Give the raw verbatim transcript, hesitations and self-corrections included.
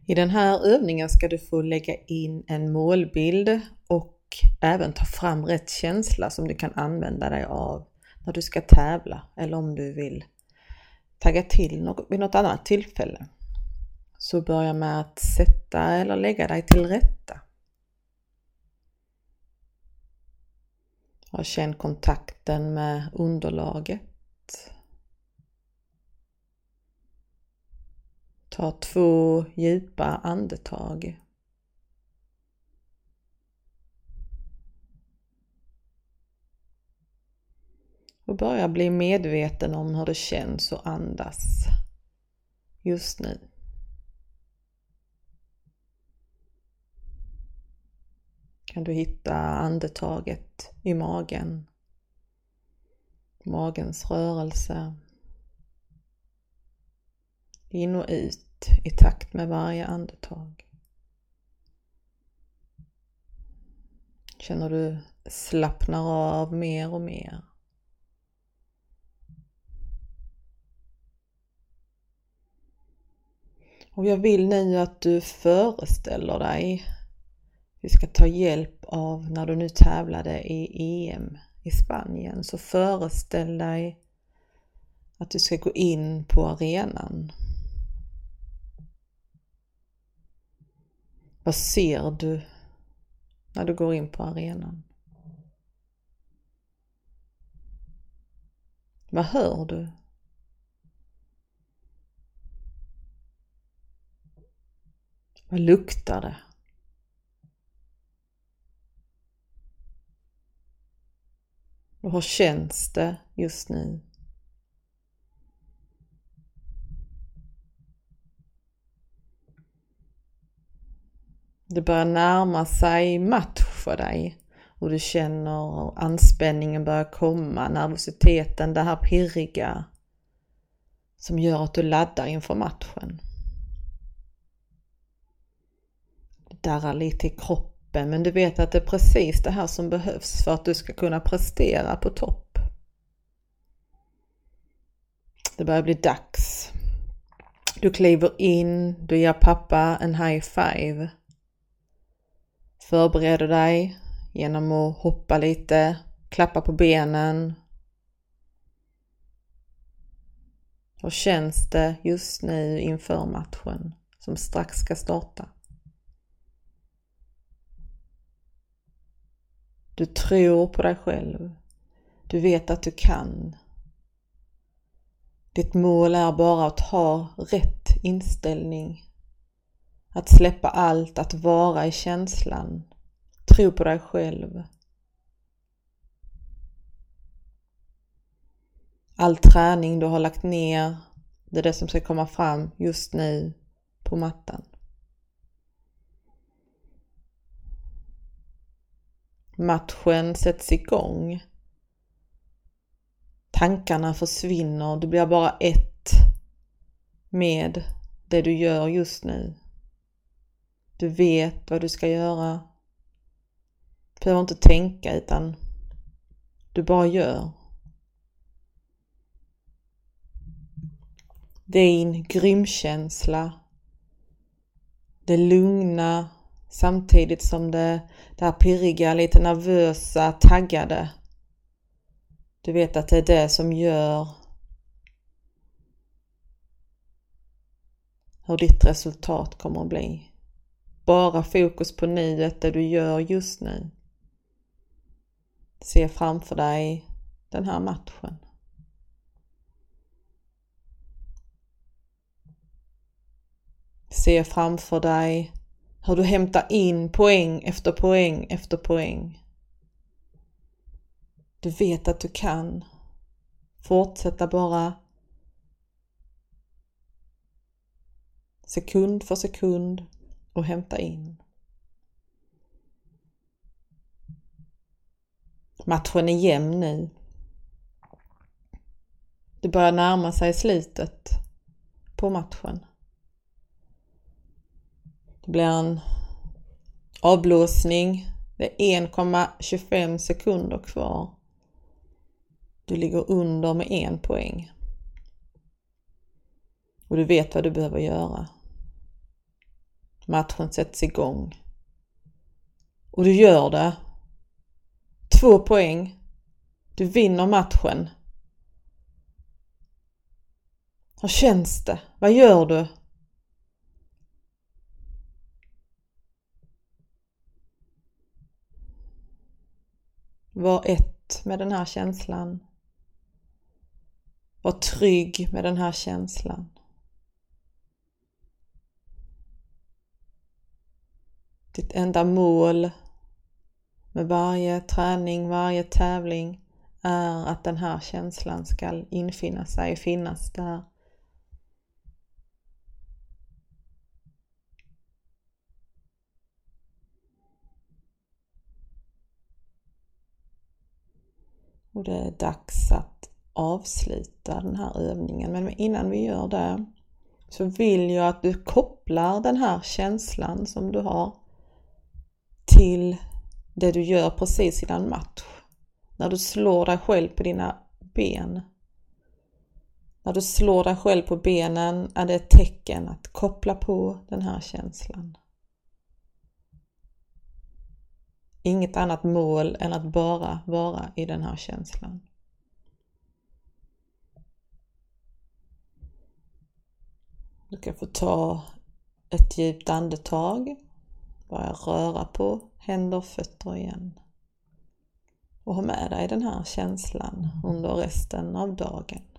I den här övningen ska du få lägga in en målbild och även ta fram rätt känsla som du kan använda dig av när du ska tävla eller om du vill tagga till något, vid något annat tillfälle. Så börja med att sätta eller lägga dig till rätta. Och känn kontakten med underlaget. Ta två djupa andetag. Och börja bli medveten om hur det känns att andas just nu. Kan du hitta andetaget i magen, magens rörelse, in och ut i takt med varje andetag. Känner du slappnar av mer och mer. Och jag vill nu att du föreställer dig, vi ska ta hjälp av när du nu tävlade i E M i Spanien, så föreställ dig att du ska gå in på arenan. Vad ser du när du går in på arenan? Vad hör du? Vad luktar det? Och hur känns det just nu? Det börjar närma sig match för dig och du känner anspänningen börjar komma, nervositeten, det här pirriga som gör att du laddar inför matchen. Det darrar lite i kroppen, men du vet att det är precis det här som behövs för att du ska kunna prestera på topp. Det börjar bli dags. Du kliver in, du ger pappa en high five. Förbereder dig genom att hoppa lite, klappa på benen. Hur känns det just nu inför matchen som strax ska starta? Du tror på dig själv. Du vet att du kan. Ditt mål är bara att ha rätt inställning. Att släppa allt, att vara i känslan. Tro på dig själv. All träning du har lagt ner, det är det som ska komma fram just nu på mattan. Matchen sätts igång. Tankarna försvinner. Du blir bara ett med det du gör just nu. Du vet vad du ska göra. Du behöver inte tänka utan du bara gör. Din grymkänsla. Det lugna samtidigt som det, det här pirriga, lite nervösa, taggade. Du vet att det är det som gör hur ditt resultat kommer att bli. Bara fokus på nuet, det du gör just nu. Se framför dig den här matchen. Se framför dig hur du hämtar in poäng efter poäng efter poäng. Du vet att du kan. Fortsätta bara sekund för sekund och hämta in. Matchen är jämn nu. Det börjar närma sig slutet på matchen. Det blir en avblåsning. Det är en komma tjugofem sekunder kvar. Du ligger under med en poäng. Och du vet vad du behöver göra. matchen sätts igång. Och du gör det. Två poäng. Du vinner matchen. Hur känns det? Vad gör du? Var ett med den här känslan. Var trygg med den här känslan. Ditt enda mål med varje träning, varje tävling är att den här känslan ska infinna sig, finnas där. Och det är dags att avsluta den här övningen. Men innan vi gör det så vill jag att du kopplar den här känslan som du har till det du gör precis innan match. När du slår dig själv på dina ben. När du slår dig själv på benen är det ett tecken att koppla på den här känslan. Inget annat mål än att bara vara i den här känslan. Du kan få ta ett djupt andetag. Börja röra på händer och fötter igen. Och ha med dig den här känslan under resten av dagen.